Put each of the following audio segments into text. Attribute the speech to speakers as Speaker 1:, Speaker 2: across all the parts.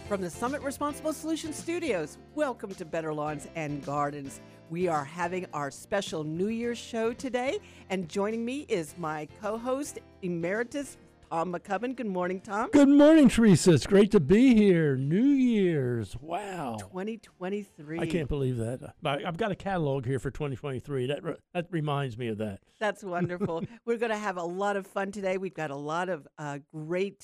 Speaker 1: From the Summit Responsible Solutions Studios, welcome to Better Lawns and Gardens. We are having our special New Year's show today, and joining me is my co-host, Emeritus Tom McCubbin. Good morning, Tom.
Speaker 2: Good morning, Teresa. It's great to be here. New Year's. Wow.
Speaker 1: 2023.
Speaker 2: I can't believe that. I've got a catalog here for 2023. That reminds me of that.
Speaker 1: That's wonderful. We're going to have a lot of fun today. We've got a lot of great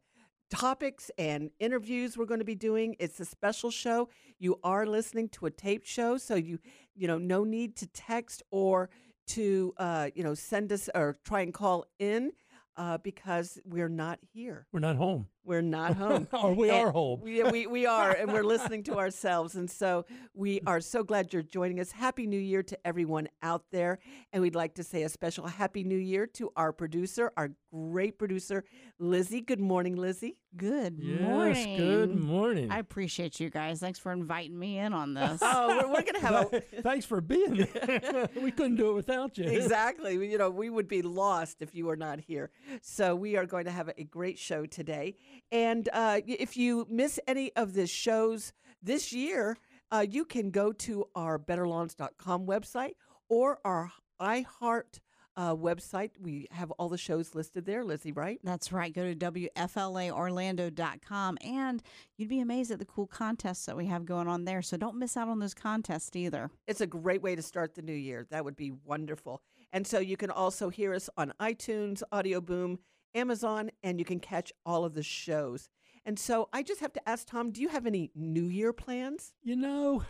Speaker 1: topics and interviews we're going to be doing. It's a special show. You are listening to a tape show, so you know, no need to text or to send us or try and call in because we're not here.
Speaker 2: We're not home.
Speaker 1: We're not home.
Speaker 2: Or we are home.
Speaker 1: We are, and we're listening to ourselves. And so we are so glad you're joining us. Happy New Year to everyone out there. And we'd like to say a special Happy New Year to our producer, our great producer, Lizzie. Good morning, Lizzie.
Speaker 3: Good
Speaker 2: Yes,
Speaker 3: morning.
Speaker 2: good morning.
Speaker 3: I appreciate you guys. Thanks for inviting me in on this.
Speaker 1: Oh, we're going to have a...
Speaker 2: Thanks for being there. We couldn't do it without you.
Speaker 1: Exactly. We would be lost if you were not here. So we are going to have a great show today. And if you miss any of the shows this year, you can go to our betterlawns.com website or our iHeart website. We have all the shows listed there, Lizzie, right?
Speaker 3: That's right. Go to WFLAorlando.com, and you'd be amazed at the cool contests that we have going on there. So don't miss out on those contests either.
Speaker 1: It's a great way to start the new year. That would be wonderful. And so you can also hear us on iTunes, Audio Boom, Amazon, and you can catch all of the shows. And so I just have to ask, Tom, do you have any New Year plans?
Speaker 2: You know,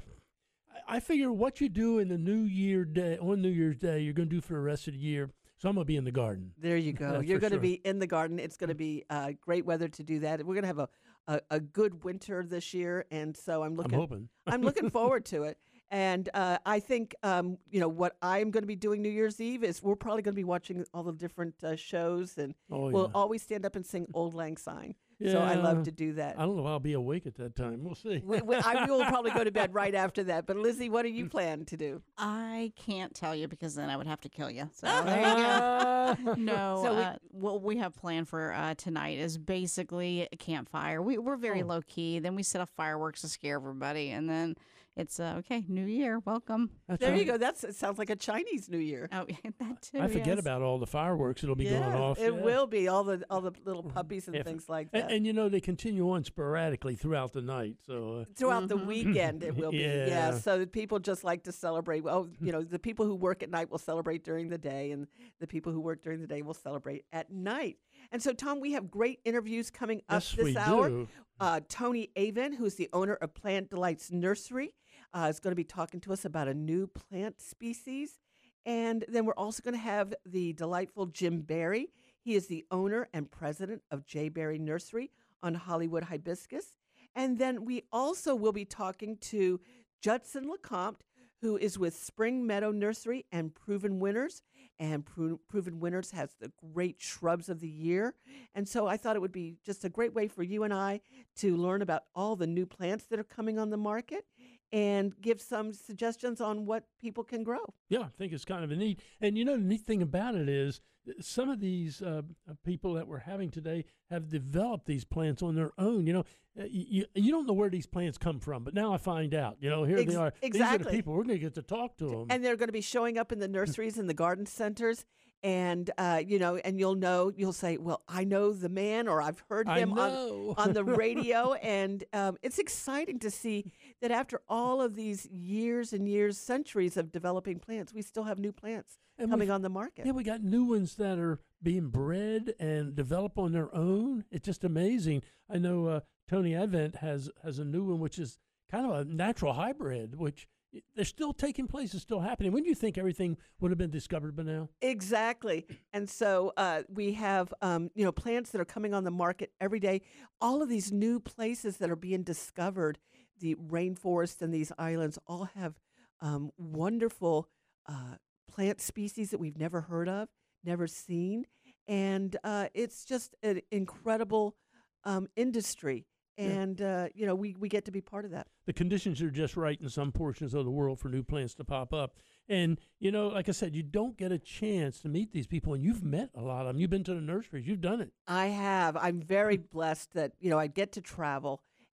Speaker 2: I figure what you do in the New Year day, on New Year's Day, you're going to do for the rest of the year. So I'm going to be in the garden.
Speaker 1: There you go.
Speaker 2: That's
Speaker 1: You're
Speaker 2: for
Speaker 1: going to
Speaker 2: sure.
Speaker 1: be in the garden. It's going to be great weather to do that. We're going to have a good winter this year, and so I'm
Speaker 2: hoping.
Speaker 1: I'm looking forward to it. And I think what I'm going to be doing New Year's Eve is we're probably going to be watching all the different shows, and we'll always stand up and sing Old Lang Syne. So I love to do that.
Speaker 2: I don't know if I'll be awake at that time. We'll see.
Speaker 1: I will probably go to bed right after that. But Lizzie, what do you plan to do?
Speaker 3: I can't tell you because then I would have to kill you. So there you go. No,
Speaker 1: So
Speaker 3: what we have planned for tonight is basically a campfire. We're very low key. Then we set off fireworks to scare everybody, and then it's okay. New Year, welcome.
Speaker 1: There you go. It sounds like a Chinese New Year.
Speaker 3: Oh, that too.
Speaker 2: I forget
Speaker 3: yes.
Speaker 2: about all the fireworks that'll be going off.
Speaker 1: It will be all the little puppies and things like that.
Speaker 2: And they continue on sporadically throughout the night. So
Speaker 1: throughout the weekend, it will be. Yeah.
Speaker 2: Yeah.
Speaker 1: So that people just like to celebrate. Well, the people who work at night will celebrate during the day, and the people who work during the day will celebrate at night. And so, Tom, we have great interviews coming up
Speaker 2: yes,
Speaker 1: this
Speaker 2: we
Speaker 1: hour.
Speaker 2: do.
Speaker 1: Tony Avon, who's the owner of Plant Delights Nursery, is going to be talking to us about a new plant species. And then we're also going to have the delightful Jim Berry. He is the owner and president of J. Berry Nursery on Hollywood Hibiscus. And then we also will be talking to Judson LeCompte, who is with Spring Meadow Nursery and Proven Winners. And Proven Winners has the great shrubs of the year. And so I thought it would be just a great way for you and I to learn about all the new plants that are coming on the market and give some suggestions on what people can grow.
Speaker 2: Yeah, I think it's kind of a neat. And the neat thing about it is some of these people that we're having today have developed these plants on their own. You don't know where these plants come from, but now I find out. Here they are.
Speaker 1: Exactly.
Speaker 2: These are the people. We're going to get to talk to them.
Speaker 1: And they're going to be showing up in the nurseries and the garden centers. And, and you'll say, well, I know the man, or I've heard him on the radio. And it's exciting to see that after all of these years and years, centuries of developing plants, we still have new plants coming on the market.
Speaker 2: Yeah, we got new ones that are being bred and develop on their own. It's just amazing. I know Tony Advent has a new one, which is kind of a natural hybrid, which they're still taking place. It's still happening. When do you think everything would have been discovered by now?
Speaker 1: Exactly. And so we have, plants that are coming on the market every day. All of these new places that are being discovered, the rainforest and these islands all have wonderful plant species that we've never heard of, never seen. And it's just an incredible industry. And, we get to be part of that.
Speaker 2: The conditions are just right in some portions of the world for new plants to pop up. And, like I said, you don't get a chance to meet these people. And you've met a lot of them. You've been to the nurseries. You've done it.
Speaker 1: I have. I'm very blessed that, I get to travel.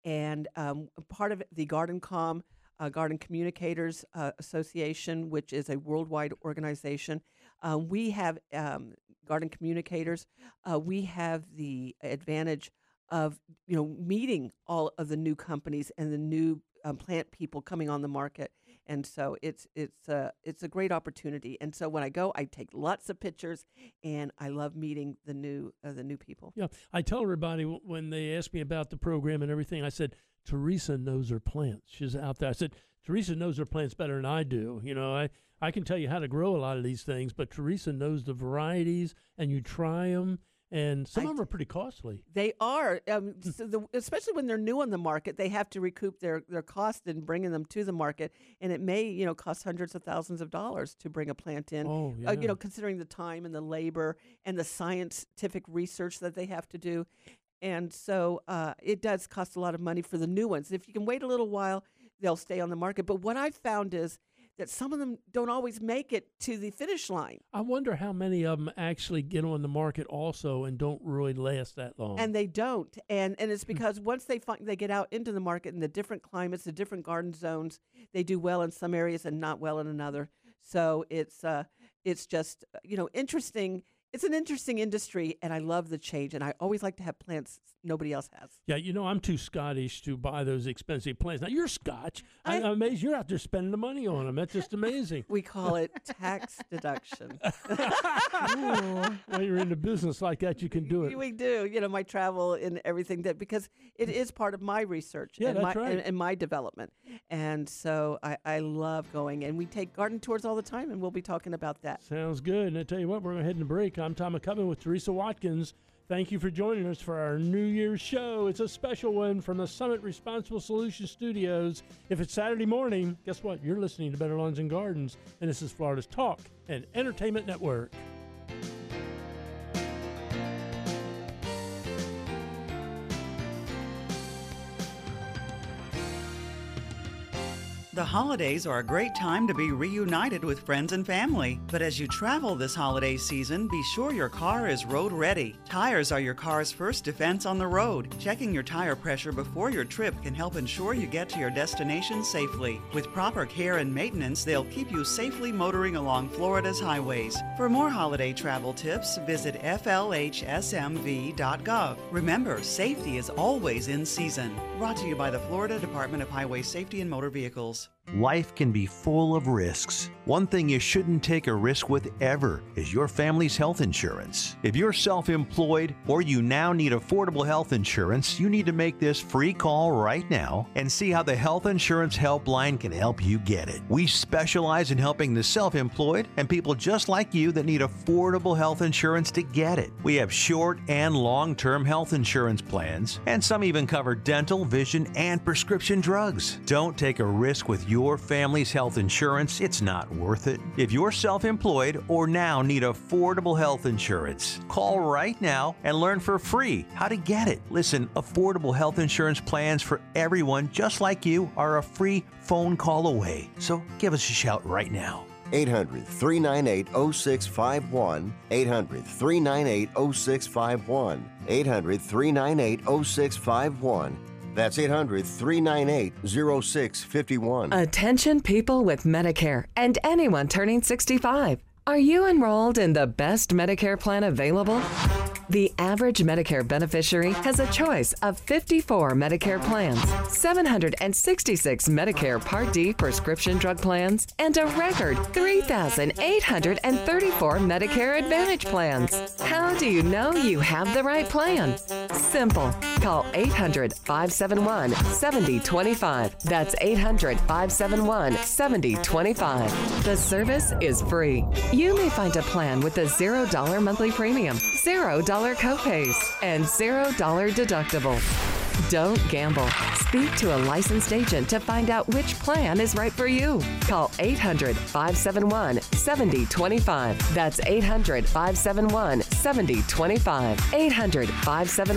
Speaker 1: and part of the Garden Communicators Association, which is a worldwide organization. We have Garden Communicators. We have the advantage of meeting all of the new companies and the new plant people coming on the market, and so it's a great opportunity. And so when I go, I take lots of pictures, and I love meeting the new people.
Speaker 2: Yeah, I tell everybody when they ask me about the program and everything, I said, Teresa knows her plants. She's out there. I said, Teresa knows her plants better than I do. I can tell you how to grow a lot of these things, but Teresa knows the varieties, and you try them, and some of them are pretty costly.
Speaker 1: They are, especially when they're new on the market. They have to recoup their cost in bringing them to the market, and it may cost hundreds of thousands of dollars to bring a plant in.
Speaker 2: Oh, yeah.
Speaker 1: Considering the time and the labor and the scientific research that they have to do. And so it does cost a lot of money for the new ones. If you can wait a little while, they'll stay on the market. But what I've found is that some of them don't always make it to the finish line.
Speaker 2: I wonder how many of them actually get on the market also and don't really last that long.
Speaker 1: And they don't. And it's because once they get out into the market in the different climates, the different garden zones, they do well in some areas and not well in another. So it's just, interesting. It's an interesting industry, and I love the change. And I always like to have plants nobody else has.
Speaker 2: Yeah, I'm too Scottish to buy those expensive plants. Now, you're Scotch. I'm amazed you're out there spending the money on them. That's just amazing.
Speaker 1: We call it tax deduction.
Speaker 2: Well, you're in the business like that, you can do it.
Speaker 1: We do. My travel and everything, because it is part of my research and my development. And so I love going. And we take garden tours all the time, and we'll be talking about that.
Speaker 2: Sounds good. And I tell you what, we're going to head in a break. I'm Tom McCubbin with Teresa Watkins. Thank you for joining us for our New Year's show. It's a special one from the Summit Responsible Solutions Studios. If it's Saturday morning, guess what? You're listening to Better Lawns and Gardens, and this is Florida's Talk and Entertainment Network.
Speaker 4: The holidays are a great time to be reunited with friends and family. But as you travel this holiday season, be sure your car is road ready. Tires are your car's first defense on the road. Checking your tire pressure before your trip can help ensure you get to your destination safely. With proper care and maintenance, they'll keep you safely motoring along Florida's highways. For more holiday travel tips, visit flhsmv.gov. Remember, safety is always in season. Brought to you by the Florida Department of Highway Safety and Motor Vehicles.
Speaker 5: Life can be full of risks. One thing you shouldn't take a risk with ever is your family's health insurance. If you're self-employed or you now need affordable health insurance, you need to make this free call right now and see how the Health Insurance Helpline can help you get it. We specialize in helping the self-employed and people just like you that need affordable health insurance to get it. We have short and long-term health insurance plans, and some even cover dental, vision, and prescription drugs. Don't take a risk with your family's health insurance. It's not worth it. If you're self-employed or now need affordable health insurance, call right now and learn for free how to get it. Listen, affordable health insurance plans for everyone just like you are a free phone call away. So give us a shout right now.
Speaker 6: 800-398-0651. 800-398-0651. 800-398-0651. That's 800-398-0651.
Speaker 7: Attention people with Medicare and anyone turning 65. Are you enrolled in the best Medicare plan available? The average Medicare beneficiary has a choice of 54 Medicare plans, 766 Medicare Part D prescription drug plans, and a record 3,834 Medicare Advantage plans. How do you know you have the right plan? Simple. Call 800-571-7025. That's 800-571-7025. The service is free. You may find a plan with a $0 monthly premium, $0 copays, and $0 deductible. Don't gamble. Speak to a licensed agent to find out which plan is right for you. Call 800-571-7025. That's 800-571-7025.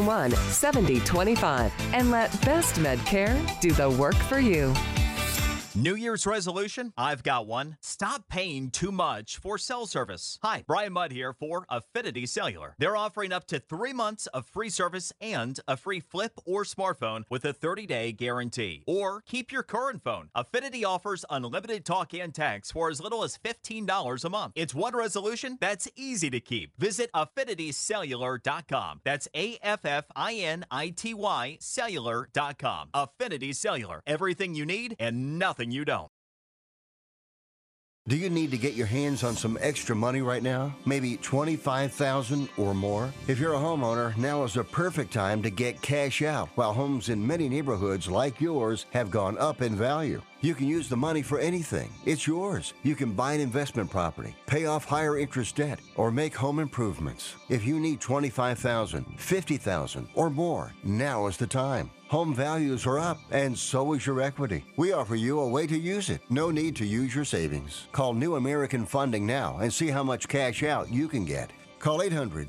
Speaker 7: 800-571-7025. And let Best Medcare do the work for you.
Speaker 8: New Year's resolution? I've got one. Stop paying too much for cell service. Hi, Brian Mudd here for Affinity Cellular. They're offering up to 3 months of free service and a free flip or smartphone with a 30-day guarantee. Or keep your current phone. Affinity offers unlimited talk and text for as little as $15 a month. It's one resolution that's easy to keep. Visit affinitycellular.com. That's AFFINITY cellular.com. Affinity Cellular. Everything you need and nothing you don't.
Speaker 6: Do you need to get your hands on some extra money right now? Maybe $25,000 or more? If you're a homeowner, now is the perfect time to get cash out while homes in many neighborhoods like yours have gone up in value. You can use the money for anything. It's yours. You can buy an investment property, pay off higher interest debt, or make home improvements. If you need $25,000, $50,000, or more, now is the time. Home values are up, and so is your equity. We offer you a way to use it. No need to use your savings. Call New American Funding now and see how much cash out you can get. Call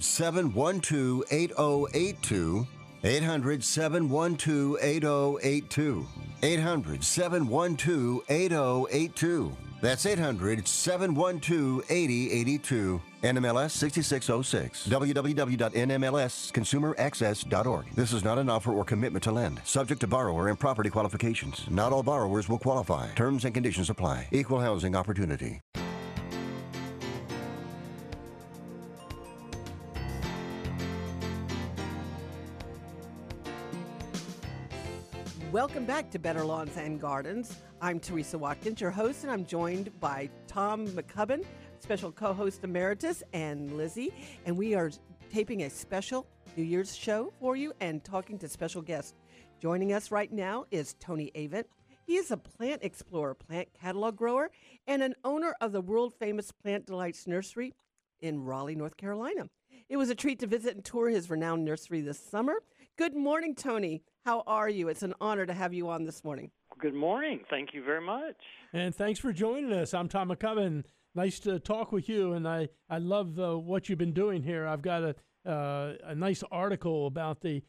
Speaker 6: 800-712-8082. 800-712-8082. 800-712-8082. That's 800-712-8082. NMLS 6606. www.nmlsconsumeraccess.org. This is not an offer or commitment to lend. Subject to borrower and property qualifications. Not all borrowers will qualify. Terms and conditions apply. Equal housing opportunity.
Speaker 1: Welcome back to Better Lawns and Gardens. I'm Teresa Watkins, your host, and I'm joined by Tom McCubbin, special co-host emeritus, and Lizzie. And we are taping a special New Year's show for you and talking to special guests. Joining us right now is Tony Avent. He is a plant explorer, plant catalog grower, and an owner of the world-famous Plant Delights Nursery in Raleigh, North Carolina. It was a treat to visit and tour his renowned nursery this summer. Good morning, Tony. How are you? It's an honor to have you on this morning.
Speaker 9: Good morning. Thank you very much.
Speaker 2: And thanks for joining us. I'm Tom McCubbin. Nice to talk with you, and I love what you've been doing here. I've got a nice article about the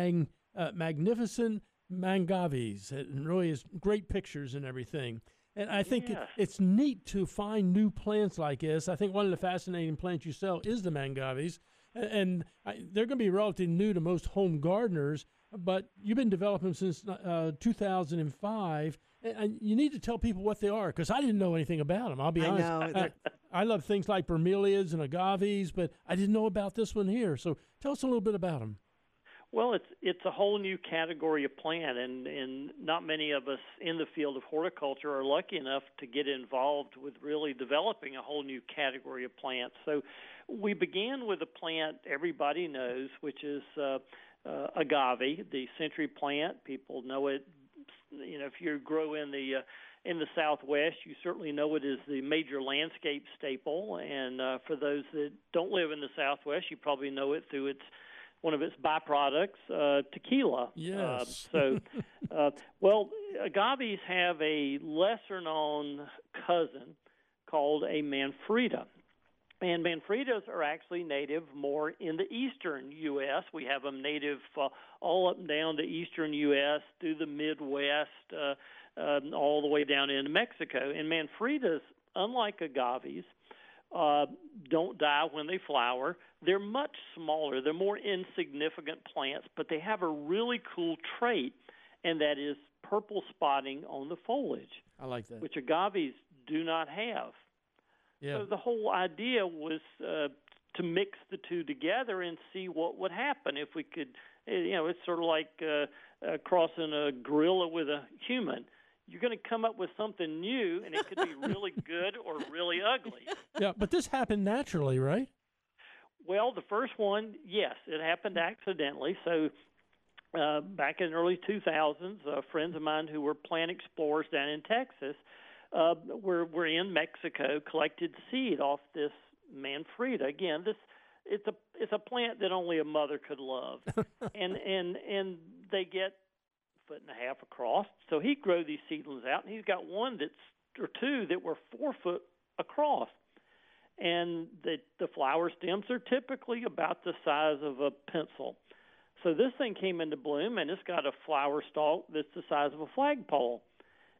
Speaker 2: magnificent mangaves. It really is great pictures and everything. And I think it's neat to find new plants like this. I think one of the fascinating plants you sell is the mangaves. And they're going to be relatively new to most home gardeners, but you've been developing them since 2005. And you need to tell people what they are, because I didn't know anything about them. I'll be honest. I love things like bromeliads and agaves, but I didn't know about this one here. So tell us a little bit about them.
Speaker 9: Well, it's a whole new category of plant, and not many of us in the field of horticulture are lucky enough to get involved with really developing a whole new category of plants. So we began with a plant everybody knows, which is agave, the century plant. People know it. You know, if you grow in the Southwest, you certainly know it as the major landscape staple. And for those that don't live in the Southwest, you probably know it through one of its byproducts, tequila.
Speaker 2: Yes.
Speaker 9: Well, agaves have a lesser-known cousin called a Manfreda. And Manfredas are actually native more in the eastern U.S. We have them native all up and down the eastern U.S., through the Midwest, all the way down into Mexico. And Manfredas, unlike agaves, don't die when they flower. They're much smaller. They're more insignificant plants, but they have a really cool trait, and that is purple spotting on the foliage.
Speaker 2: I like that.
Speaker 9: Which agaves do not have.
Speaker 2: Yeah.
Speaker 9: So the whole idea was to mix the two together and see what would happen if we could. It's sort of like crossing a gorilla with a human. You're going to come up with something new, and it could be really good or really ugly.
Speaker 2: Yeah, but this happened naturally, right?
Speaker 9: Well, the first one, yes, it happened accidentally. So back in the early 2000s, friends of mine who were plant explorers down in Texas were in Mexico, collected seed off this Manfreda. Again, it's a plant that only a mother could love, and they get 1.5 feet across. So he'd grow these seedlings out, and he's got one or two that were 4 foot across. And the flower stems are typically about the size of a pencil. So this thing came into bloom, and it's got a flower stalk that's the size of a flagpole.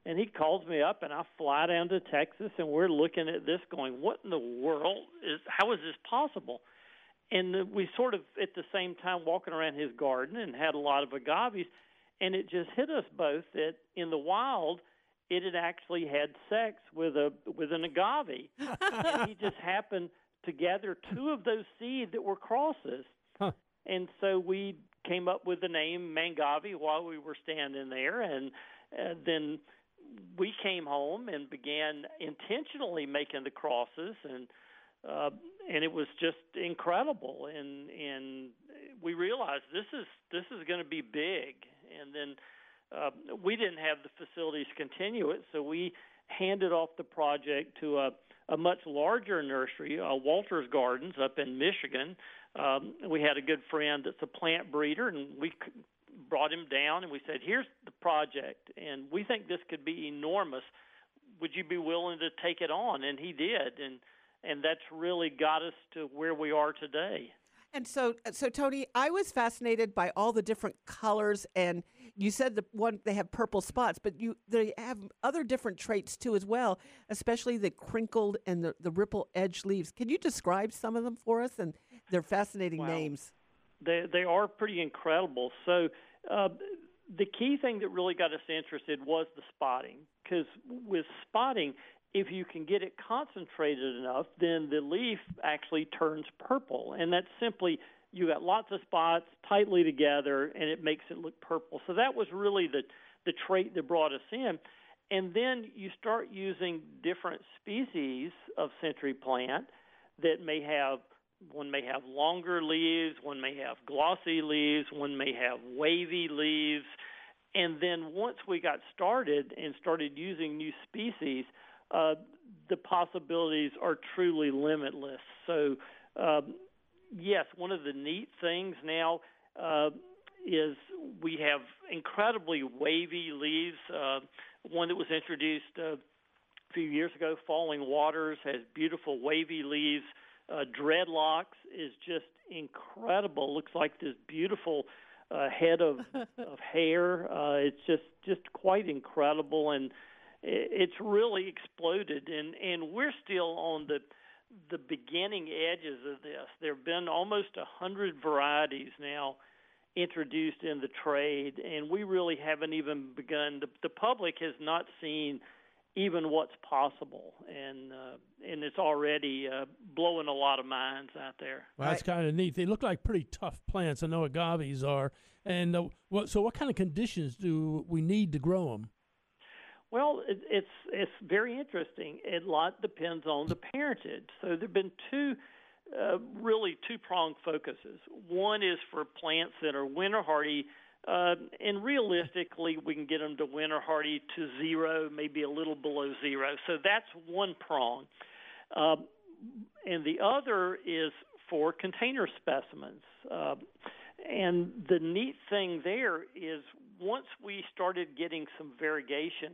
Speaker 9: And he calls me up, and I fly down to Texas, and we're looking at this going, what in the world how is this possible? And we sort of, at the same time, walking around his garden and had a lot of agaves, and it just hit us both that in the wild, it had actually had sex with an agave. And he just happened to gather two of those seeds that were crosses.
Speaker 2: Huh.
Speaker 9: And so we came up with the name Mangave while we were standing there, and then we came home and began intentionally making the crosses, and it was just incredible. And we realized this is going to be big. And then we didn't have the facilities to continue it, so we handed off the project to a much larger nursery, Walter's Gardens up in Michigan. We had a good friend that's a plant breeder, and we brought him down, and we said, here's the project, and we think this could be enormous. Would you be willing to take it on? And he did, and that's really got us to where we are today.
Speaker 1: And so Tony, I was fascinated by all the different colors, and you said they have purple spots, but they have other different traits too as well, especially the crinkled and the ripple edge leaves. Can you describe some of them for us? And they're fascinating names.
Speaker 9: They are pretty incredible. So the key thing that really got us interested was the spotting, because with spotting, if you can get it concentrated enough, then the leaf actually turns purple. And that's simply you got lots of spots tightly together, and it makes it look purple. So that was really the trait that brought us in. And then you start using different species of century plant that one may have longer leaves, one may have glossy leaves, one may have wavy leaves. And then once we got started and started using new species, the possibilities are truly limitless. So, yes, one of the neat things now is we have incredibly wavy leaves. One that was introduced a few years ago, Falling Waters, has beautiful wavy leaves. Dreadlocks is just incredible. Looks like this beautiful head of hair. It's just quite incredible, and it's really exploded, and we're still on the beginning edges of this. There have been almost 100 varieties now introduced in the trade, and we really haven't even begun. The public has not seen even what's possible, and it's already blowing a lot of minds out there.
Speaker 2: Well, that's kind of neat. They look like pretty tough plants. I know agaves are. And so what kind of conditions do we need to grow them?
Speaker 9: Well, it's very interesting. A lot depends on the parentage. So there have been really two-pronged focuses. One is for plants that are winter hardy, and realistically we can get them to winter hardy to 0, maybe a little below 0. So that's one prong. And the other is for container specimens. And the neat thing there is once we started getting some variegation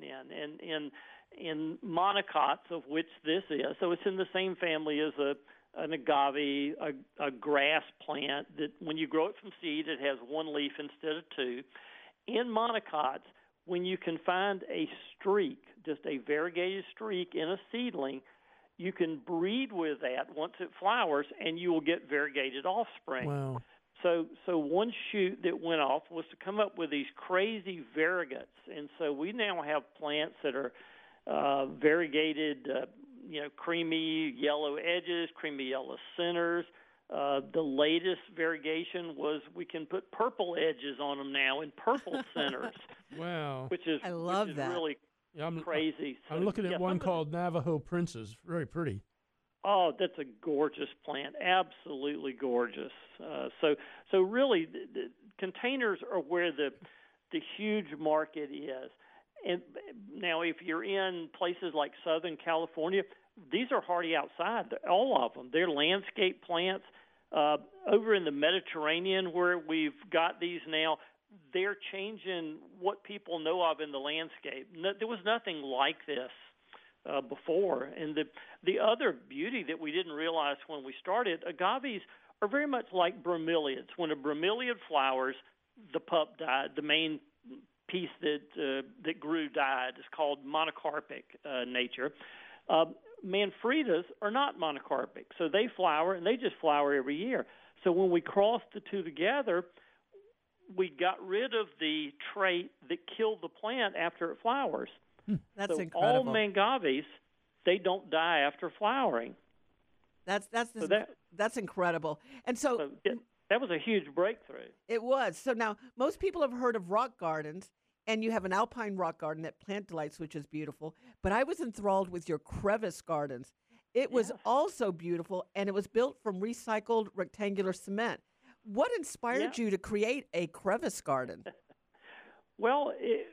Speaker 9: in monocots, of which this is, so it's in the same family as an agave, a grass plant that when you grow it from seed, it has one leaf instead of two. In monocots, when you can find a streak, just a variegated streak in a seedling, you can breed with that once it flowers, and you will get variegated offspring.
Speaker 2: Wow.
Speaker 9: So one shoot that went off was to come up with these crazy variegates, and so we now have plants that are variegated, creamy yellow edges, creamy yellow centers. The latest variegation was we can put purple edges on them now and purple centers.
Speaker 2: Wow.
Speaker 9: Which is really crazy.
Speaker 2: I'm looking at one called Navajo Princess. Very pretty.
Speaker 9: Oh, that's a gorgeous plant. Absolutely gorgeous. So really, the containers are where the huge market is. And now, if you're in places like Southern California, these are hardy outside, all of them. They're landscape plants. Over in the Mediterranean, where we've got these now, they're changing what people know of in the landscape. There was nothing like this before. And the other beauty that we didn't realize when we started, agaves are very much like bromeliads. When a bromeliad flowers, the pup died, the main piece that grew died. It's called monocarpic nature. Manfredas are not monocarpic, so they flower, and they just flower every year. So when we crossed the two together, we got rid of the trait that killed the plant after it flowers.
Speaker 1: That's
Speaker 9: so
Speaker 1: incredible.
Speaker 9: All mangaves, they don't die after flowering.
Speaker 1: That's incredible. And so
Speaker 9: that was a huge breakthrough.
Speaker 1: It was. So now most people have heard of rock gardens, and you have an alpine rock garden at Plant Delights, which is beautiful. But I was enthralled with your crevice gardens. It was also beautiful, and it was built from recycled rectangular cement. What inspired you to create a crevice garden?
Speaker 9: Well,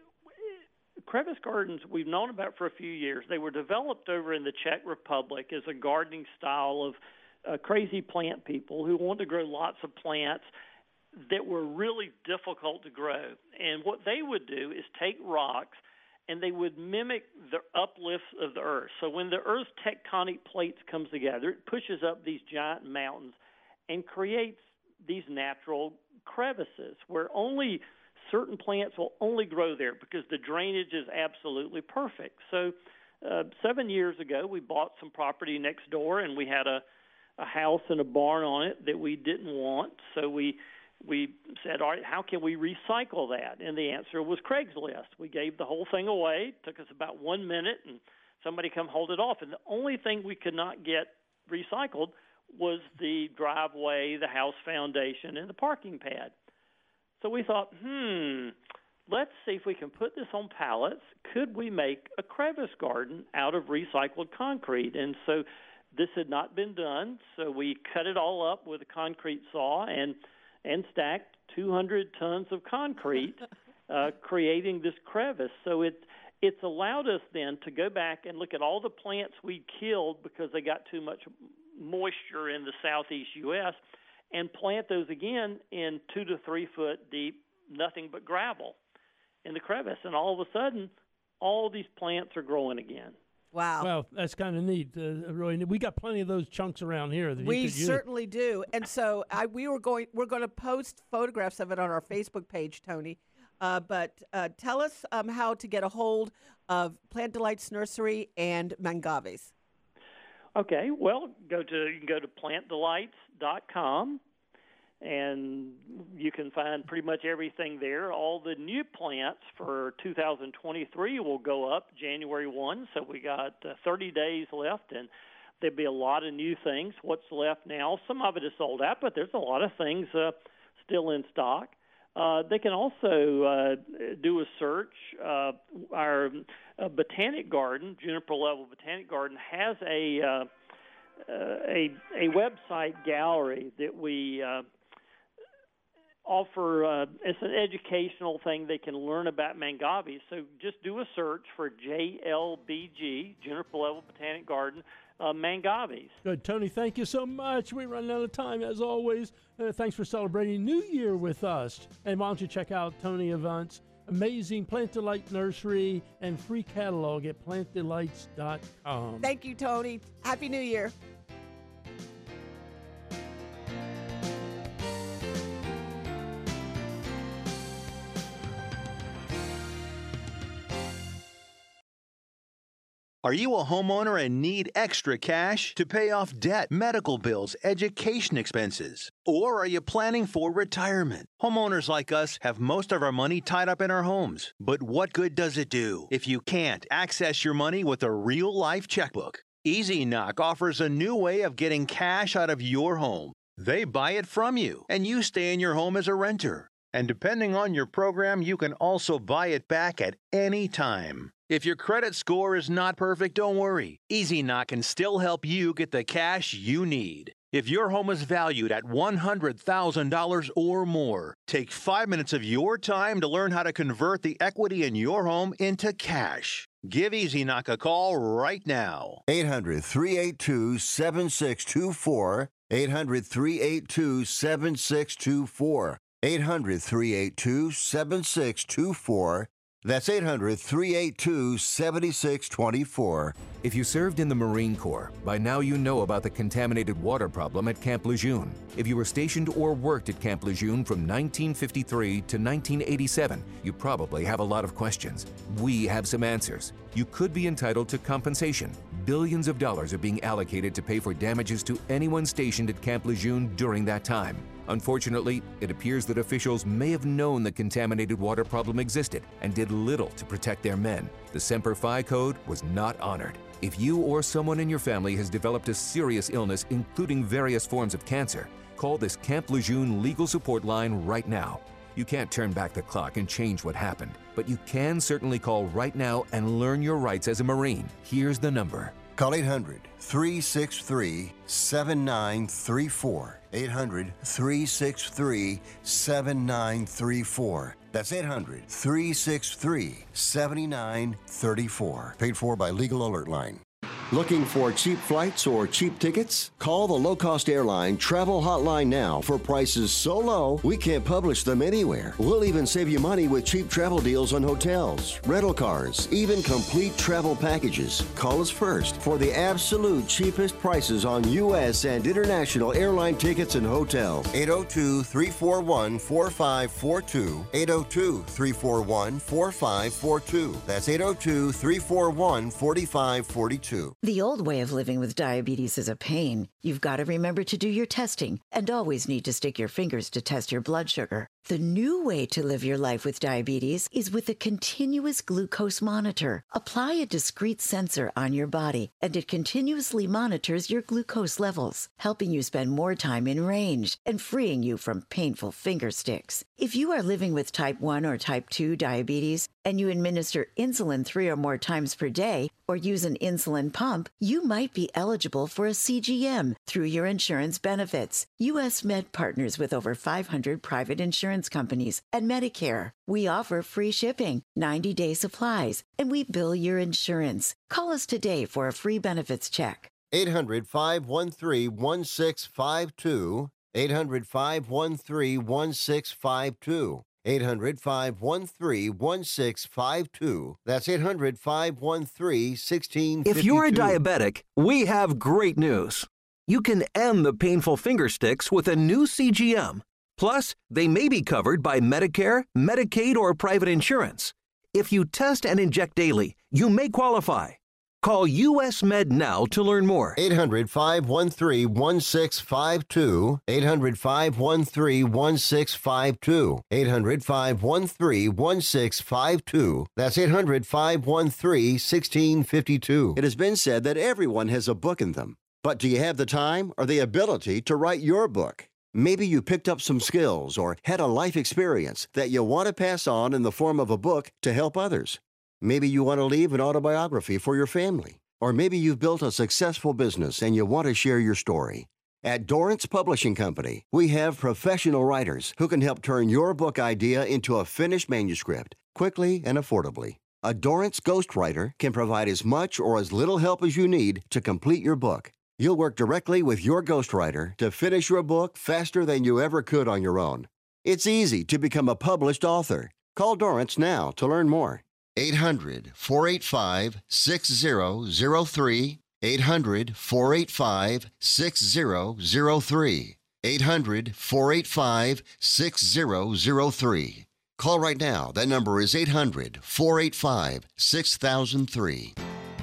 Speaker 9: crevice gardens we've known about for a few years. They were developed over in the Czech Republic as a gardening style of crazy plant people who wanted to grow lots of plants that were really difficult to grow. And what they would do is take rocks and they would mimic the uplifts of the earth. So when the earth's tectonic plates comes together, it pushes up these giant mountains and creates these natural crevices where only certain plants will only grow there because the drainage is absolutely perfect. So 7 years ago, we bought some property next door, and we had a house and a barn on it that we didn't want. So we said, all right, how can we recycle that? And the answer was Craigslist. We gave the whole thing away. It took us about 1 minute, and somebody come hold it off. And the only thing we could not get recycled was the driveway, the house foundation, and the parking pad. So we thought, let's see if we can put this on pallets. Could we make a crevice garden out of recycled concrete? And so this had not been done, so we cut it all up with a concrete saw and stacked 200 tons of concrete, creating this crevice. So it's allowed us then to go back and look at all the plants we killed because they got too much moisture in the southeast U.S., and plant those again in 2 to 3 foot deep, nothing but gravel in the crevice. And all of a sudden, all these plants are growing again.
Speaker 1: Wow.
Speaker 2: Well, that's kind of neat. Really, we got plenty of those chunks around here. That
Speaker 1: we
Speaker 2: you could use.
Speaker 1: Certainly do. And so we're going to post photographs of it on our Facebook page, Tony. But tell us how to get a hold of Plant Delights Nursery and Mangaves.
Speaker 9: Okay, well, you can go to plantdelights.com, and you can find pretty much everything there. All the new plants for 2023 will go up January 1, so we got 30 days left, and there'll be a lot of new things. What's left now, some of it is sold out, but there's a lot of things still in stock. They can also do a search. Our botanic garden, Juniper Level Botanic Garden, has a website gallery that we offer. It's an educational thing. They can learn about mangaves. So just do a search for JLBG, Juniper Level Botanic Garden, mangaves.
Speaker 2: Good. Tony, thank you so much. We're running out of time, as always. Thanks for celebrating New Year with us. And why don't you check out Tony Avant's amazing Plant Delight Nursery and free catalog at plantdelights.com.
Speaker 1: Thank you, Tony. Happy New Year.
Speaker 5: Are you a homeowner and need extra cash to pay off debt, medical bills, education expenses? Or are you planning for retirement? Homeowners like us have most of our money tied up in our homes. But what good does it do if you can't access your money with a real-life checkbook? Easy Knock offers a new way of getting cash out of your home. They buy it from you, and you stay in your home as a renter. And depending on your program, you can also buy it back at any time. If your credit score is not perfect, don't worry. Easy Knock can still help you get the cash you need. If your home is valued at $100,000 or more, take 5 minutes of your time to learn how to convert the equity in your home into cash. Give Easy Knock a call right now.
Speaker 6: 800-382-7624. 800-382-7624. 800-382-7624. That's 800-382-7624.
Speaker 10: If you served in the Marine Corps, by now you know about the contaminated water problem at Camp Lejeune. If you were stationed or worked at Camp Lejeune from 1953 to 1987, you probably have a lot of questions. We have some answers. You could be entitled to compensation. Billions of dollars are being allocated to pay for damages to anyone stationed at Camp Lejeune during that time. Unfortunately, it appears that officials may have known the contaminated water problem existed and did little to protect their men. The Semper Fi code was not honored. If you or someone in your family has developed a serious illness, including various forms of cancer, call this Camp Lejeune legal support line right now. You can't turn back the clock and change what happened, but you can certainly call right now and learn your rights as a Marine. Here's the number.
Speaker 6: Call 800-363-7934. 800-363-7934. That's 800-363-7934. Paid for by Legal Alert Line. Looking for cheap flights or cheap tickets? Call the low-cost airline travel hotline now for prices so low we can't publish them anywhere. We'll even save you money with cheap travel deals on hotels, rental cars, even complete travel packages. Call us first for the absolute cheapest prices on U.S. and international airline tickets and hotels. 802-341-4542. 802-341-4542. That's 802-341-4542.
Speaker 11: The old way of living with diabetes is a pain. You've got to remember to do your testing and always need to stick your fingers to test your blood sugar. The new way to live your life with diabetes is with a continuous glucose monitor. Apply a discrete sensor on your body, and it continuously monitors your glucose levels, helping you spend more time in range and freeing you from painful finger sticks. If you are living with type 1 or type 2 diabetes and you administer insulin 3 or more times per day or use an insulin pump, you might be eligible for a CGM through your insurance benefits. U.S. Med partners with over 500 private insurance companies and Medicare. We offer free shipping, 90-day supplies, and we bill your insurance. Call us today for a free benefits check.
Speaker 6: 800-513-1652. 800-513-1652. 800-513-1652. That's 800-513-1652.
Speaker 12: If you're a diabetic, we have great news. You can end the painful finger sticks with a new CGM. Plus, they may be covered by Medicare, Medicaid, or private insurance. If you test and inject daily, you may qualify. Call U.S. Med now to learn more.
Speaker 6: 800-513-1652. 800-513-1652. 800-513-1652. That's 800-513-1652. It has been said that everyone has a book in them. But do you have the time or the ability to write your book? Maybe you picked up some skills or had a life experience that you want to pass on in the form of a book to help others. Maybe you want to leave an autobiography for your family. Or maybe you've built a successful business and you want to share your story. At Dorrance Publishing Company, we have professional writers who can help turn your book idea into a finished manuscript quickly and affordably. A Dorrance ghostwriter can provide as much or as little help as you need to complete your book. You'll work directly with your ghostwriter to finish your book faster than you ever could on your own. It's easy to become a published author. Call Dorrance now to learn more. 800-485-6003. 800-485-6003. 800-485-6003. Call right now. That number is 800-485-6003.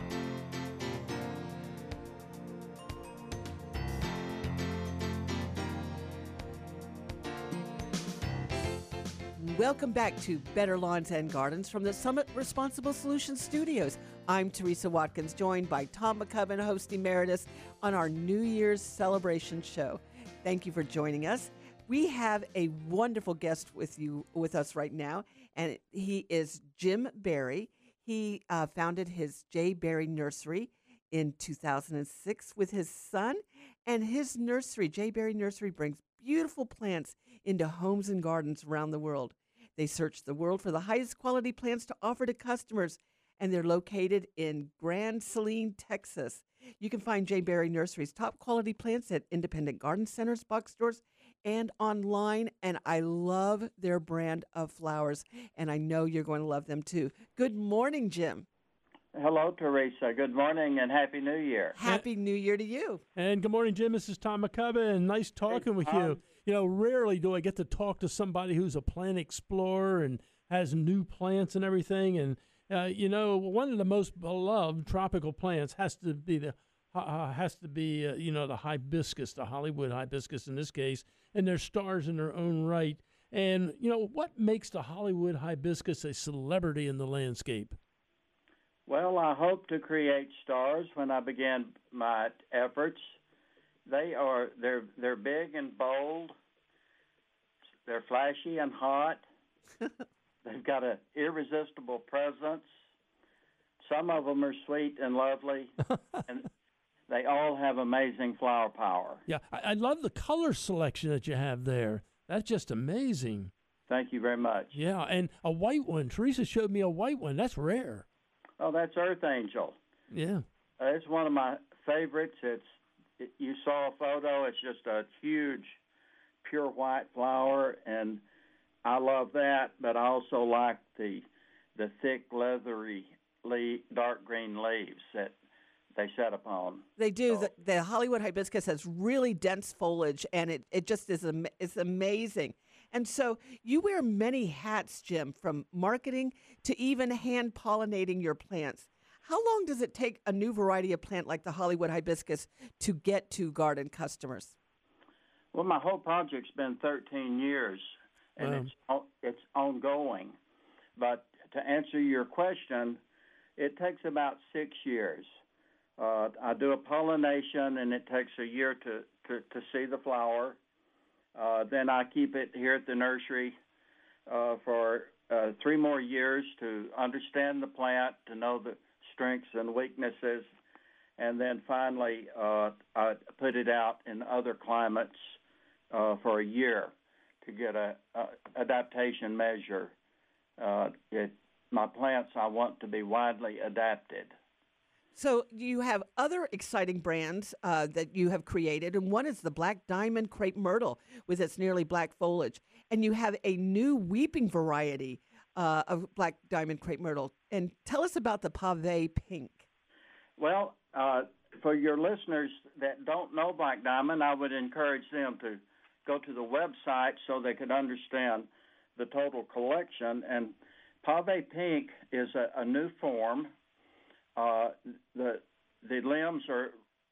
Speaker 1: Welcome back to Better Lawns and Gardens from the Summit Responsible Solutions Studios. I'm Teresa Watkins, joined by Tom McCubbin, host emeritus, on our New Year's celebration show. Thank you for joining us. We have a wonderful guest with us right now, and he is Jim Barry. He founded his J. Barry Nursery in 2006 with his son, and his nursery, J. Barry Nursery, brings beautiful plants into homes and gardens around the world. They search the world for the highest quality plants to offer to customers, and they're located in Grand Saline, Texas. You can find J. Barry Nursery's top quality plants at independent garden centers, box stores, and online, and I love their brand of flowers, and I know you're going to love them too. Good morning, Jim.
Speaker 13: Hello, Teresa. Good morning and Happy New Year.
Speaker 1: Happy New Year to you.
Speaker 2: And good morning, Jim. This is Tom McCubbin, and nice talking with you. You know, rarely do I get to talk to somebody who's a plant explorer and has new plants and everything. And, you know, one of the most beloved tropical plants has to be the hibiscus, the Hollywood hibiscus in this case, and they're stars in their own right. And, you know, what makes the Hollywood hibiscus a celebrity in the landscape?
Speaker 13: Well, I hope to create stars when I begin my efforts. They're big and bold. They're flashy and hot. They've got an irresistible presence. Some of them are sweet and lovely, and they all have amazing flower power.
Speaker 2: Yeah, I love the color selection that you have there. That's just amazing.
Speaker 13: Thank you very much.
Speaker 2: Yeah, and a white one. Teresa showed me a white one. That's rare.
Speaker 13: Oh, that's Earth Angel.
Speaker 2: Yeah.
Speaker 13: It's one of my favorites. You saw a photo. It's just a huge, pure white flower, and I love that. But I also like the thick, leathery, dark green leaves that they set upon.
Speaker 1: They do. So. The Hollywood hibiscus has really dense foliage, and it just is it's amazing. And so you wear many hats, Jim, from marketing to even hand pollinating your plants. How long does it take a new variety of plant like the Hollywood hibiscus to get to garden customers?
Speaker 13: Well, my whole project's been 13 years, and it's ongoing. But to answer your question, it takes about 6 years. I do a pollination, and it takes a year to see the flower. Then I keep it here at the nursery for 3 more years to understand the plant, to know the strengths and weaknesses, and then finally I put it out in other climates for a year to get a adaptation measure. My plants I want to be widely adapted.
Speaker 1: So you have other exciting brands that you have created, and one is the Black Diamond Crepe Myrtle with its nearly black foliage. And you have a new weeping variety of Black Diamond Crepe Myrtle. And tell us about the Pave Pink.
Speaker 13: Well, for your listeners that don't know Black Diamond, I would encourage them to go to the website so they could understand the total collection. And Pave Pink is a new form. The limbs are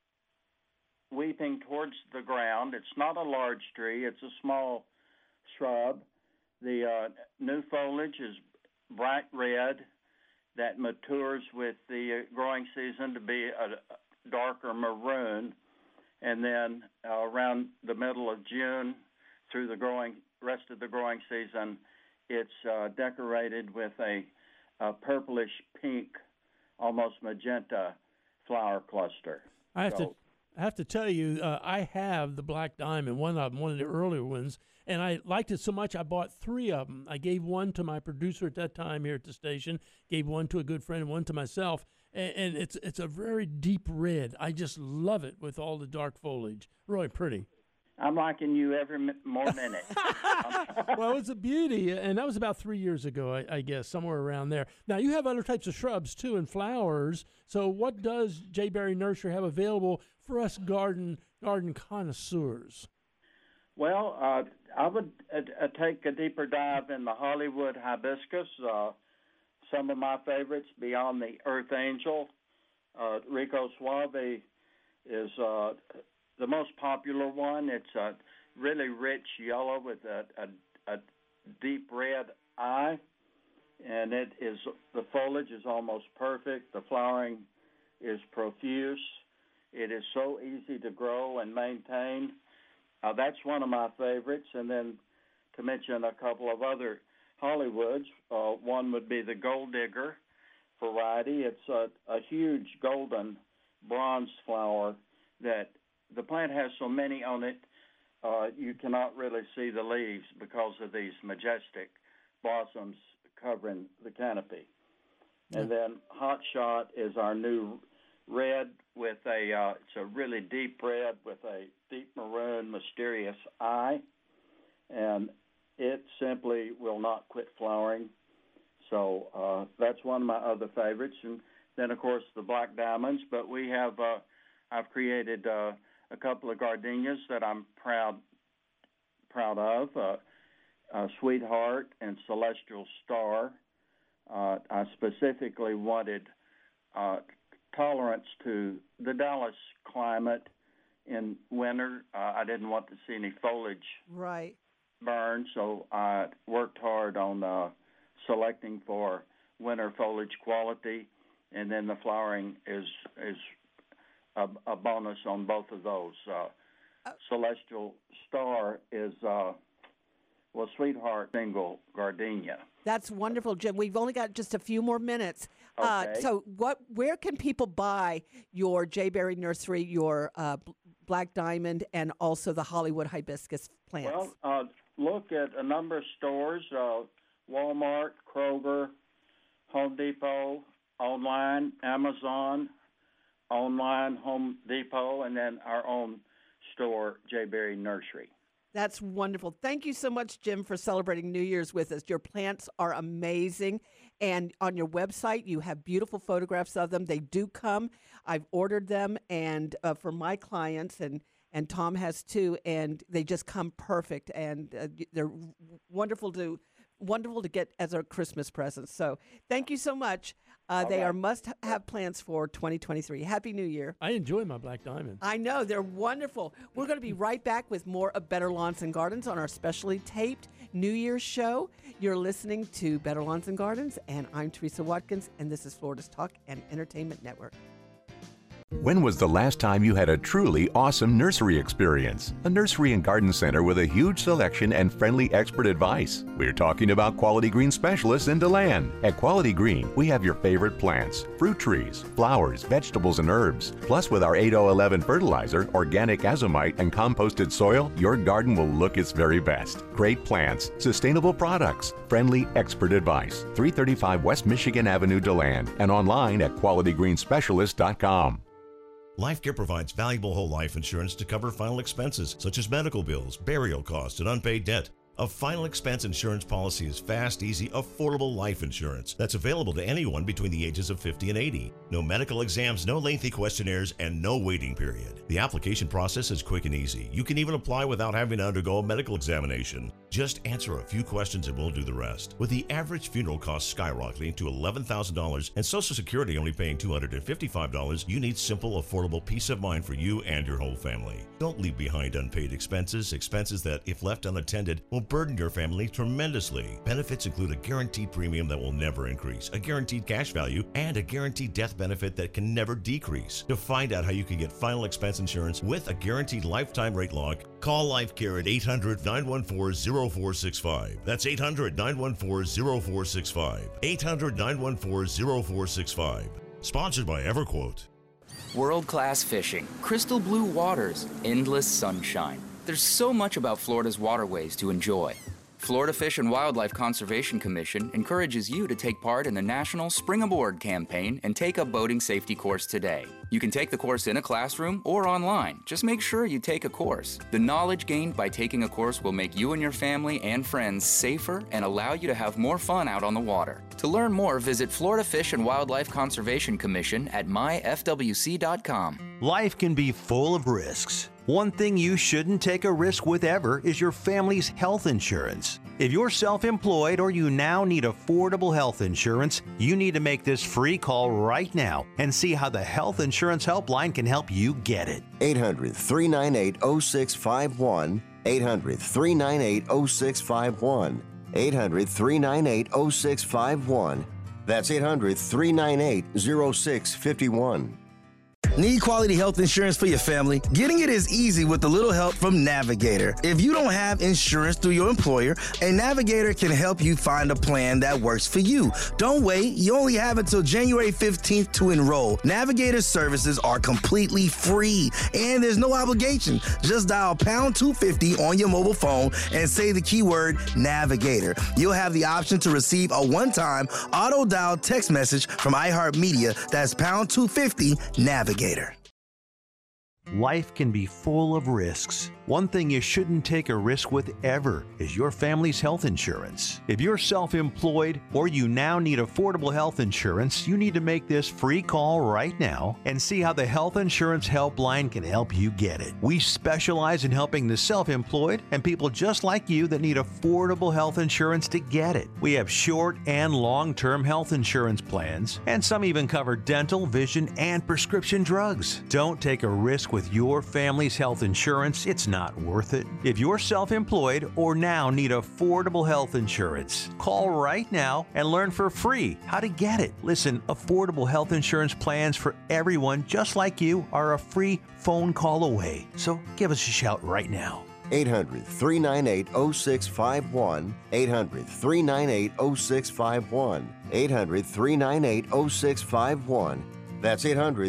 Speaker 13: weeping towards the ground. It's not a large tree. It's a small shrub. The new foliage is bright red that matures with the growing season to be a darker maroon. And then around the middle of June through the rest of the growing season, it's decorated with a purplish pink, almost magenta flower cluster.
Speaker 2: I have to tell you, I have the Black Diamond, one of the earlier ones, and I liked it so much I bought 3 of them. I gave one to my producer at that time here at the station, gave one to a good friend, and one to myself, and it's a very deep red. I just love it with all the dark foliage. Really pretty.
Speaker 13: I'm liking you every more minute.
Speaker 2: Well, it's a beauty, and that was about 3 years ago, I guess, somewhere around there. Now, you have other types of shrubs, too, and flowers. So what does J. Berry Nursery have available for us garden connoisseurs?
Speaker 13: Well, I would take a deeper dive in the Hollywood hibiscus. Some of my favorites, beyond the Earth Angel, Rico Suave is the most popular one. It's a really rich yellow with a deep red eye, and the foliage is almost perfect. The flowering is profuse. It is so easy to grow and maintain. That's one of my favorites. And then to mention a couple of other Hollywoods, one would be the Gold Digger variety. It's a huge golden bronze flower that the plant has so many on it, you cannot really see the leaves because of these majestic blossoms covering the canopy. And then Hot Shot is our new red with it's a really deep red with a deep maroon mysterious eye. and it simply will not quit flowering. So that's one of my other favorites. And then, of course, the black diamonds. But we have, I've created a couple of gardenias that I'm proud of, Sweetheart and Celestial Star. I specifically wanted tolerance to the Dallas climate in winter. I didn't want to see any foliage burn, so I worked hard on selecting for winter foliage quality, and then the flowering is a bonus on both of those. Celestial Star is Sweetheart single gardenia.
Speaker 1: That's wonderful, Jim. We've only got just a few more minutes.
Speaker 13: Okay.
Speaker 1: So where can people buy your J. Berry Nursery, your Black Diamond, and also the Hollywood hibiscus plants?
Speaker 13: Well, look at a number of stores, Walmart, Kroger, Home Depot, online, Amazon, online, Home Depot, and then our own store, J. Berry Nursery.
Speaker 1: That's wonderful. Thank you so much, Jim, for celebrating New Year's with us. Your plants are amazing. And on your website, you have beautiful photographs of them. They do come. I've ordered them and for my clients, and Tom has too, and they just come perfect. And they're wonderful to get as a Christmas present. So thank you so much. They are must-have plants for 2023. Happy New Year.
Speaker 2: I enjoy my black diamond.
Speaker 1: I know. They're wonderful. We're going to be right back with more of Better Lawns and Gardens on our specially taped New Year's show. You're listening to Better Lawns and Gardens, and I'm Teresa Watkins, and this is Florida's Talk and Entertainment Network.
Speaker 14: When was the last time you had a truly awesome nursery experience? A nursery and garden center with a huge selection and friendly expert advice. We're talking about Quality Green specialists in DeLand. At Quality Green, we have your favorite plants, fruit trees, flowers, vegetables, and herbs. Plus, with our 8011 fertilizer, organic azomite, and composted soil, your garden will look its very best. Great plants, sustainable products, friendly expert advice. 335 West Michigan Avenue, DeLand, and online at qualityggreenspecialist.com.
Speaker 15: LifeCare provides valuable whole life insurance to cover final expenses such as medical bills, burial costs, and unpaid debt. A final expense insurance policy is fast, easy, affordable life insurance that's available to anyone between the ages of 50 and 80. No medical exams, no lengthy questionnaires, and no waiting period. The application process is quick and easy. You can even apply without having to undergo a medical examination. Just answer a few questions and we'll do the rest. With the average funeral cost skyrocketing to $11,000 and Social Security only paying $255, you need simple, affordable peace of mind for you and your whole family. Don't leave behind unpaid expenses that, if left unattended, will burden your family tremendously. Benefits include a guaranteed premium that will never increase, a guaranteed cash value, and a guaranteed death benefit that can never decrease. To find out how you can get final expense insurance with a guaranteed lifetime rate lock, call LifeCare at 800-914-0465. That's 800-914-0465. 800-914-0465. Sponsored by EverQuote.
Speaker 16: World-class fishing, crystal blue waters, endless sunshine. There's so much about Florida's waterways to enjoy. Florida Fish and Wildlife Conservation Commission encourages you to take part in the National Spring Aboard campaign and take a boating safety course today. You can take the course in a classroom or online. Just make sure you take a course. The knowledge gained by taking a course will make you and your family and friends safer and allow you to have more fun out on the water. To learn more, visit Florida Fish and Wildlife Conservation Commission at myfwc.com.
Speaker 5: Life can be full of risks. One thing you shouldn't take a risk with ever is your family's health insurance. If you're self-employed or you now need affordable health insurance, you need to make this free call right now and see how the Health Insurance Helpline can help you get it.
Speaker 6: 800-398-0651. 800-398-0651. 800-398-0651. That's 800-398-0651.
Speaker 17: Need quality health insurance for your family? Getting it is easy with a little help from Navigator. If you don't have insurance through your employer, a Navigator can help you find a plan that works for you. Don't wait. You only have until January 15th to enroll. Navigator services are completely free, and there's no obligation. Just dial pound 250 on your mobile phone and say the keyword Navigator. You'll have the option to receive a one-time auto-dial text message from iHeartMedia. That's pound 250 Navigator.
Speaker 5: Life can be full of risks. One thing you shouldn't take a risk with ever is your family's health insurance. If you're self-employed or you now need affordable health insurance, you need to make this free call right now and see how the Health Insurance Helpline can help you get it. We specialize in helping the self-employed and people just like you that need affordable health insurance to get it. We have short and long-term health insurance plans, and some even cover dental, vision, and prescription drugs. Don't take a risk with your family's health insurance. It's not worth it. If you're self-employed or now need affordable health insurance, call right now and learn for free how to get it. Listen, affordable health insurance plans for everyone just like you are a free phone call away. So give us a shout right now.
Speaker 6: 800-398-0651. 800-398-0651. 800-398-0651. That's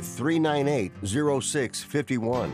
Speaker 6: 800-398-0651.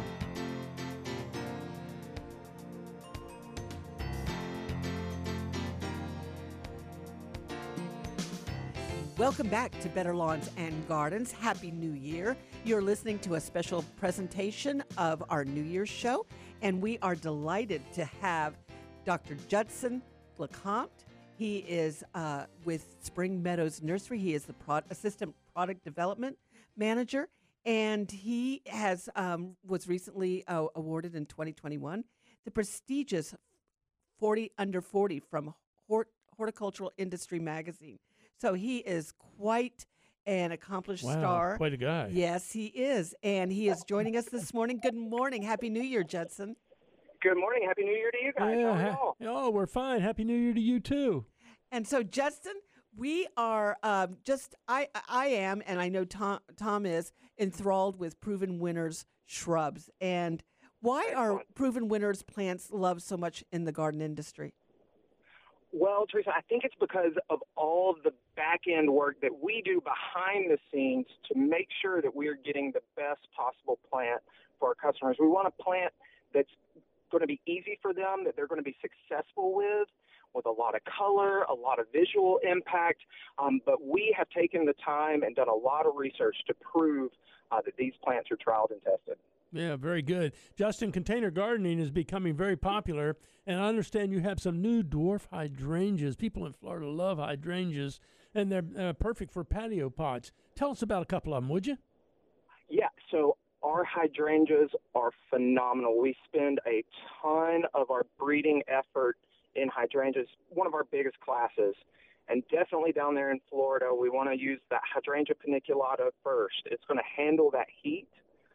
Speaker 1: Welcome back to Better Lawns and Gardens. Happy New Year. You're listening to a special presentation of our New Year's show, and we are delighted to have Dr. Judson LeCompte. He is with Spring Meadows Nursery. He is the Assistant Product Development Manager, and he has was recently awarded in 2021 the prestigious 40 Under 40 from Horticultural Industry Magazine. So he is quite an accomplished star.
Speaker 2: Quite a guy.
Speaker 1: Yes, he is, and he is joining us this morning. Good morning. Happy New Year, Judson.
Speaker 18: Good morning. Happy New Year to you guys. How are y'all?
Speaker 2: Oh, we're fine. Happy New Year to you, too.
Speaker 1: And so, Judson, we are I am, and I know Tom is, enthralled with Proven Winners shrubs. And why are Proven Winners plants loved so much in the garden industry?
Speaker 18: Well, Teresa, I think it's because of all the back-end work that we do behind the scenes to make sure that we're getting the best possible plant for our customers. We want a plant that's going to be easy for them, that they're going to be successful with a lot of color, a lot of visual impact. But we have taken the time and done a lot of research to prove that these plants are trialed and tested.
Speaker 2: Yeah, very good. Justin, container gardening is becoming very popular, and I understand you have some new dwarf hydrangeas. People in Florida love hydrangeas, and they're perfect for patio pots. Tell us about a couple of them, would you?
Speaker 18: Yeah, so our hydrangeas are phenomenal. We spend a ton of our breeding effort in hydrangeas, one of our biggest classes. And definitely down there in Florida, we want to use that hydrangea paniculata first. It's going to handle that heat.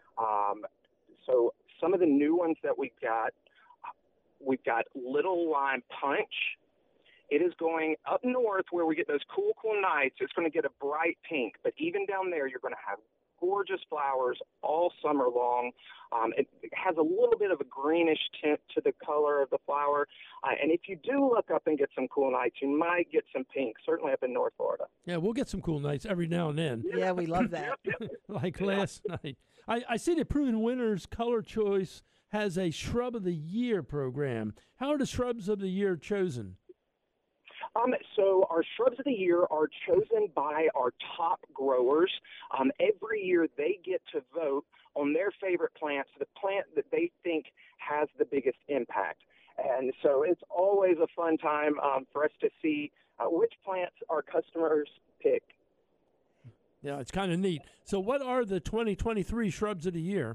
Speaker 18: So some of the new ones that we've got Little Lime Punch. It is going up north where we get those cool nights. It's going to get a bright pink, but even down there, you're going to have gorgeous flowers all summer long. It has a little bit of a greenish tint to the color of the flower. And if you do look up and get some cool nights, you might get some pink, certainly up in North Florida.
Speaker 2: Yeah, we'll get some cool nights every now and then.
Speaker 1: Yeah, we love that.
Speaker 2: Like last night. I see that Proven Winners Color Choice has a Shrub of the Year program. How are the Shrubs of the Year chosen?
Speaker 18: So our Shrubs of the Year are chosen by our top growers. Every year they get to vote on their favorite plants, the plant that they think has the biggest impact. And so it's always a fun time for us to see which plants our customers pick.
Speaker 2: Yeah, it's kind of neat. So what are the 2023 Shrubs of the Year?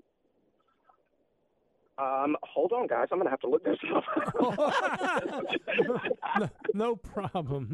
Speaker 18: Hold on, guys. I'm going to have to look this up.
Speaker 2: No problem.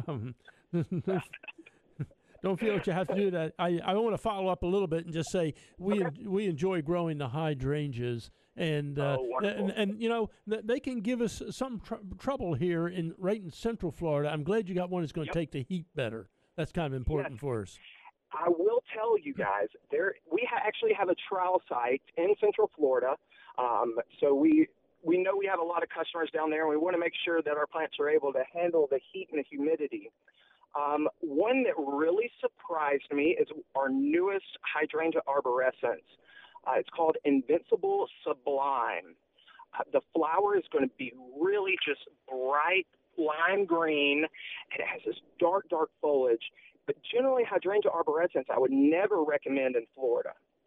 Speaker 2: Don't feel like you have to do that. I want to follow up a little bit and just say we enjoy growing the hydrangeas. And and you know they can give us some trouble here right in Central Florida. I'm glad you got one that's going to take the heat better. That's kind of important for us.
Speaker 18: I will tell you guys, we actually have a trial site in Central Florida. So we know we have a lot of customers down there, and we want to make sure that our plants are able to handle the heat and the humidity. One that really surprised me is our newest hydrangea arborescens. It's called Invincible Sublime. The flower is going to be really just bright lime green, and it has this dark foliage. But generally, hydrangea arborescens I would never recommend in Florida.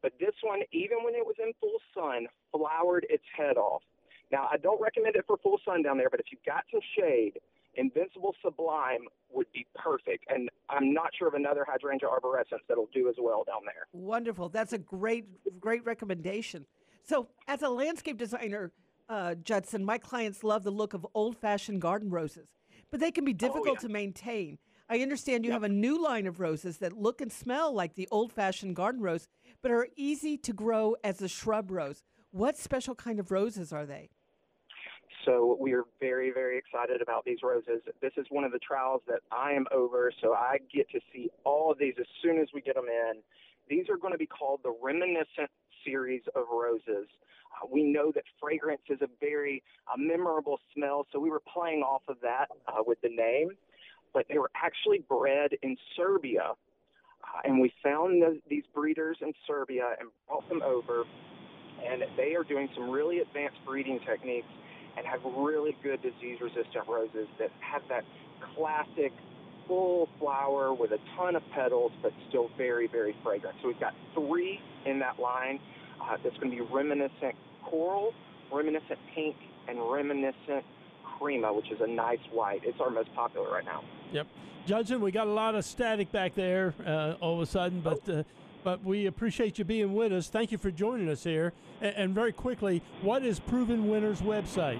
Speaker 18: But this one, even when it was in full sun, flowered its head off. Now, I don't recommend it for full sun down there, but if you've got some shade, Invincible Sublime would be perfect. And I'm not sure of another hydrangea arborescens that'll do as well down there.
Speaker 1: Wonderful. That's a great recommendation. So as a landscape designer, Judson, my clients love the look of old-fashioned garden roses, but they can be difficult to maintain. I understand you have a new line of roses that look and smell like the old-fashioned garden rose, but are easy to grow as a shrub rose. What special kind of roses are they?
Speaker 18: So we are very, very excited about these roses. This is one of the trials that I am over, so I get to see all of these as soon as we get them in. These are going to be called the Reminiscent series of roses. We know that fragrance is a very memorable smell, so we were playing off of that with the name. But they were actually bred in Serbia, and we found these breeders in Serbia and brought them over, and they are doing some really advanced breeding techniques and have really good disease-resistant roses that have that classic full flower with a ton of petals, but still very, very fragrant. So we've got 3 in that line. That's going to be Reminiscent Coral, Reminiscent Pink, and Reminiscent Crema, which is a nice white. It's our most popular right now.
Speaker 2: Yep. Judson, we got a lot of static back there all of a sudden, but we appreciate you being with us. Thank you for joining us here. And very quickly, what is Proven Winners' website?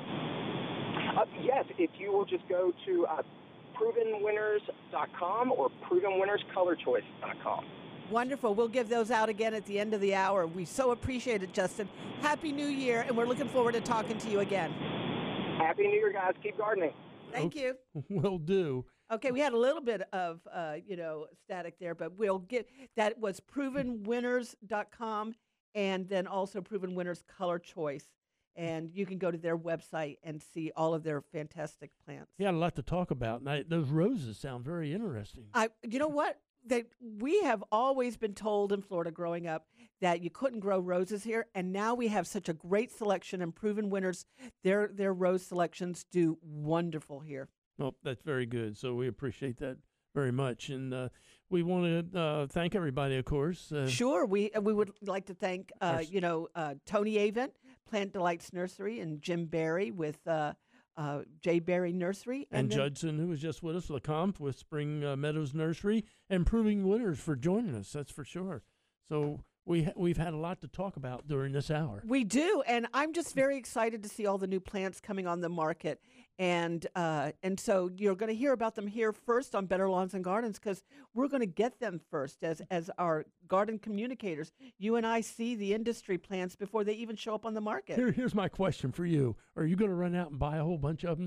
Speaker 18: Yes, if you will just go to provenwinners.com or provenwinnerscolorchoice.com.
Speaker 1: Wonderful. We'll give those out again at the end of the hour. We so appreciate it, Justin. Happy New Year, and we're looking forward to talking to you again.
Speaker 18: Happy New Year, guys. Keep gardening.
Speaker 1: Thank you.
Speaker 2: Will do.
Speaker 1: Okay, we had a little bit of, static there, but we'll get that was provenwinners.com and then also Proven Winners Color Choice. And you can go to their website and see all of their fantastic plants.
Speaker 2: Yeah, a lot to talk about. And those roses sound very interesting.
Speaker 1: You know what? We have always been told in Florida growing up that you couldn't grow roses here, and now we have such a great selection, and Proven Winners, their rose selections do wonderful here.
Speaker 2: Well, that's very good. So we appreciate that very much. And we want to thank everybody, of course.
Speaker 1: Sure. We would like to thank, Tony Avent, Plant Delights Nursery, and Jim Barry with J. Barry Nursery.
Speaker 2: And Judson, who was just with us, LeCompte with Spring Meadows Nursery, and Proving Winners for joining us, that's for sure. So we've had a lot to talk about during this hour.
Speaker 1: We do, and I'm just very excited to see all the new plants coming on the market. And so you're going to hear about them here first on Better Lawns and Gardens, because we're going to get them first as our garden communicators. You and I see the industry plants before they even show up on the market.
Speaker 2: Here's my question for you. Are you going to run out and buy a whole bunch of them?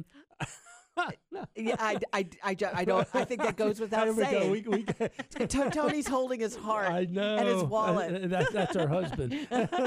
Speaker 1: Yeah, I don't. I think that goes without saying. Tony's holding his heart
Speaker 2: I know.
Speaker 1: and his wallet.
Speaker 2: That's our husband.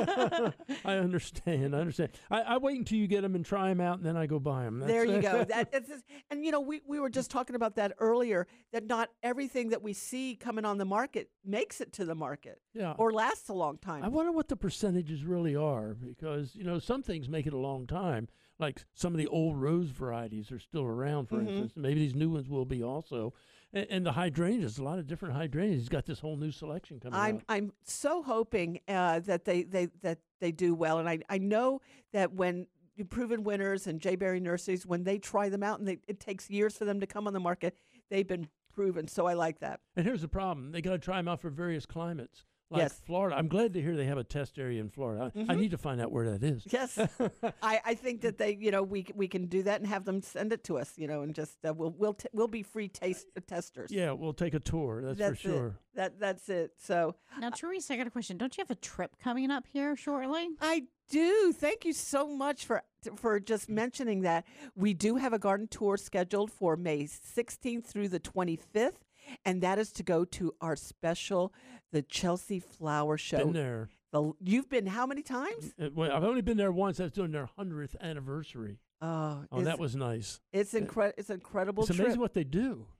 Speaker 2: I understand. I wait until you get them and try them out, and then I go buy them.
Speaker 1: There you go. And we were just talking about that earlier, that not everything that we see coming on the market makes it to the market or lasts a long time.
Speaker 2: I wonder what the percentages really are, because, some things make it a long time. Like some of the old rose varieties are still around, for instance. Maybe these new ones will be also. And the hydrangeas, a lot of different hydrangeas. He's got this whole new selection coming out.
Speaker 1: I'm so hoping that they do well. And I know that when Proven Winners and J. Barry Nurseries, when they try them out, and it takes years for them to come on the market, they've been proven. So I like that.
Speaker 2: And here's the problem. They got to try them out for various climates. Like Florida. I'm glad to hear they have a test area in Florida. I need to find out where that is.
Speaker 1: Yes. I think that they, we can do that and have them send it to us, and just we'll be free testers.
Speaker 2: Yeah, we'll take a tour. That's for sure.
Speaker 1: That's it. So
Speaker 3: now, Teresa, I got a question. Don't you have a trip coming up here shortly?
Speaker 1: I do. Thank you so much for just mentioning that. We do have a garden tour scheduled for May 16th through the 25th. And that is to go to our special, the Chelsea Flower Show.
Speaker 2: Been there.
Speaker 1: You've been how many times?
Speaker 2: Well, I've only been there once. I was doing their 100th anniversary. Oh, that was nice.
Speaker 1: It's incredible. It's
Speaker 2: It's amazing what they do.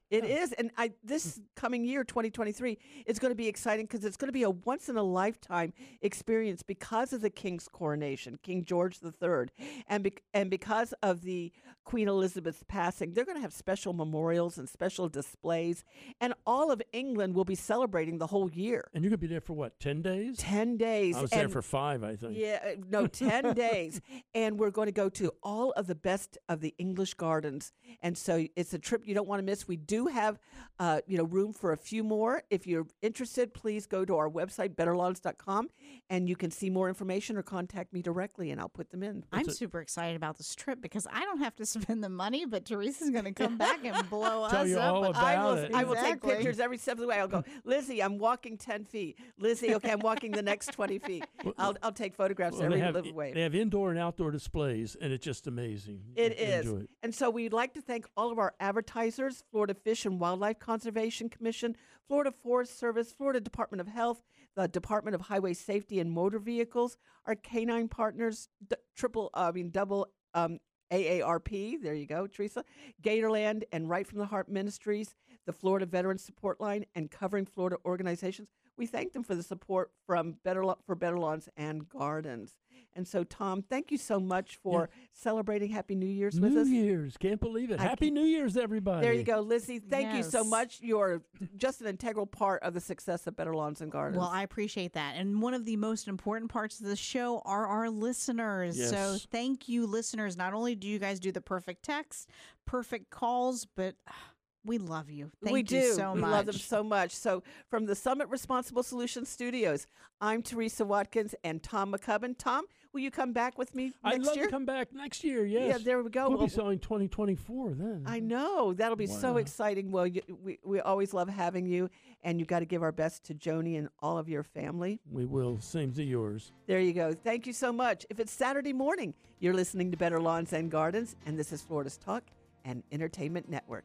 Speaker 1: It is, and this coming year, 2023, is going to be exciting because it's going to be a once-in-a-lifetime experience because of the King's coronation, King George III, and because of the Queen Elizabeth's passing. They're going to have special memorials and special displays, and all of England will be celebrating the whole year.
Speaker 2: And you're going to be there for what, 10 days?
Speaker 1: 10 days.
Speaker 2: I was there for 5, I think.
Speaker 1: Yeah, no, 10 days. And we're going to go to all of the best of the English gardens. And so it's a trip you don't want to miss. We do have, room for a few more. If you're interested, please go to our website, betterlawns.com, and you can see more information or contact me directly, and I'll put them in.
Speaker 3: I'm super excited about this trip because I don't have to spend the money, but Teresa's going to come back and blow
Speaker 2: Tell
Speaker 3: us
Speaker 2: you
Speaker 3: up.
Speaker 2: all about it.
Speaker 1: I will take pictures every step of the way. I'll go, Lizzie, I'm walking 10 feet. Lizzie, okay, I'm walking the next 20 feet. I'll take photographs every little way.
Speaker 2: They have indoor and outdoor displays, and it's just amazing.
Speaker 1: It is.
Speaker 2: Enjoy it.
Speaker 1: And so we'd like to thank all of our advertisers, Florida Fish and Wildlife Conservation Commission, Florida Forest Service, Florida Department of Health, the Department of Highway Safety and Motor Vehicles, our canine partners, double AARP, there you go, Teresa, Gatorland and Right from the Heart Ministries, the Florida Veterans Support Line, and Covering Florida organizations. We thank them for the support from Better Lawns and Gardens. And so, Tom, thank you so much for celebrating Happy New Year's with us.
Speaker 2: New Year's. Can't believe it. Happy New Year's, everybody.
Speaker 1: There you go, Lizzie. Thank you so
Speaker 3: Yes.
Speaker 1: much. You're just an integral part of the success of Better Lawns and Gardens.
Speaker 3: Well, I appreciate that. And one of the most important parts of the show are our listeners.
Speaker 1: Yes.
Speaker 3: So thank you, listeners. Not only do you guys do the perfect text, perfect calls, but we love you. Thank
Speaker 1: we
Speaker 3: you
Speaker 1: do.
Speaker 3: so
Speaker 1: We
Speaker 3: much.
Speaker 1: love them so much. So from the Summit Responsible Solutions Studios, I'm Teresa Watkins and Tom McCubbin. Tom, will you come back with me
Speaker 2: I'd
Speaker 1: next
Speaker 2: love
Speaker 1: year?
Speaker 2: to come back next year, yes.
Speaker 1: Yeah, there we go.
Speaker 2: We'll
Speaker 1: Well,
Speaker 2: be selling 2024 then.
Speaker 1: I know. That'll be so
Speaker 2: Wow.
Speaker 1: exciting. Well, we always love having you, and you've got to give our best to Joni and all of your family.
Speaker 2: We will. Same to yours.
Speaker 1: There you go. Thank you so much. If it's Saturday morning, you're listening to Better Lawns and Gardens, and this is Florida's Talk and Entertainment Network.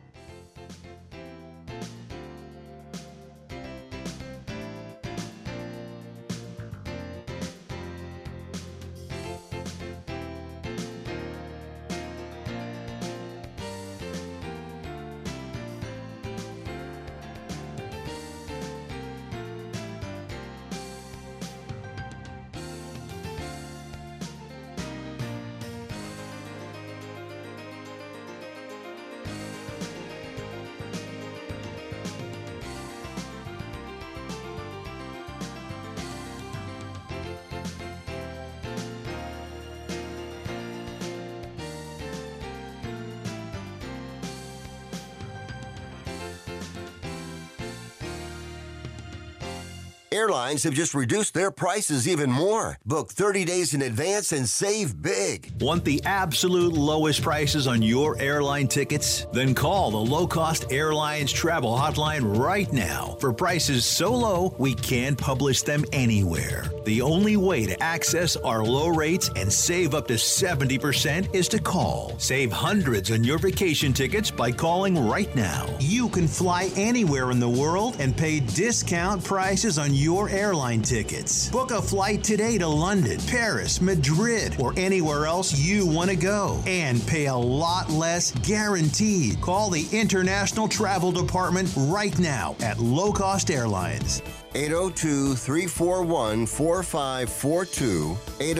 Speaker 6: Airlines have just reduced their prices even more. Book 30 days in advance and save big.
Speaker 5: Want the absolute lowest prices on your airline tickets? Then call the Low Cost Airlines Travel Hotline right now for prices so low we can't publish them anywhere. The only way to access our low rates and save up to 70% is to call. Save hundreds on your vacation tickets by calling right now. You can fly anywhere in the world and pay discount prices on your airline tickets. Book a flight today to London, Paris, Madrid, or anywhere else you want to go and pay a lot less guaranteed. Call the International Travel Department right now at Low Cost Airlines.
Speaker 6: 802-341-4542.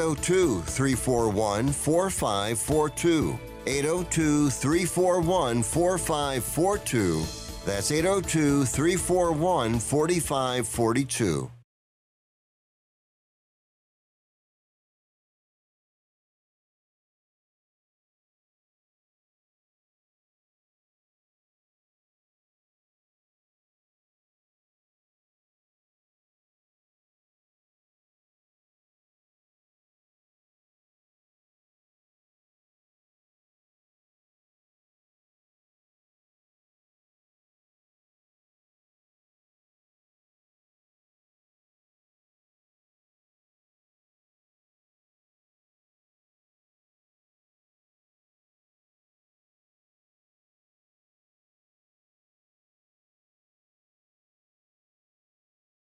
Speaker 6: 802-341-4542. 802-341-4542. That's 802-341-4542.